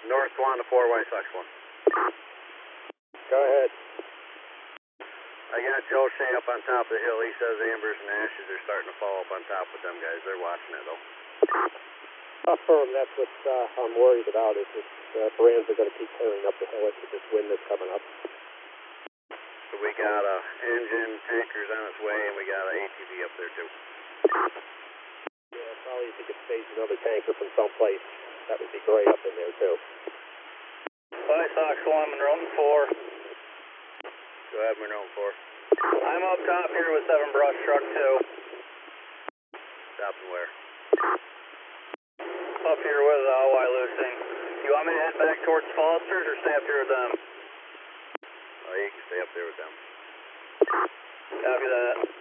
North Swan to 4, White Sox 1. Go ahead. I got Joe Shea up on top of the hill. He says Ambers and Ashes are starting to fall up on top with them guys. They're watching it though. Affirm, that's what I'm worried about, is that brands are going to keep tearing up the hill with this wind that's coming up. So we got engine tankers on its way, and we got an ATV up there too. Yeah, probably if you could stage another tanker from someplace, that would be great up in there too. White Sox 1, Monroe 4. Go ahead, Monroe 4. I'm up top here with 7 brush truck 2. Stopping where? Up here with Wyalusing. You want me to head back towards Foster's or stay up here with them? Oh, you can stay up there with them. Copy that.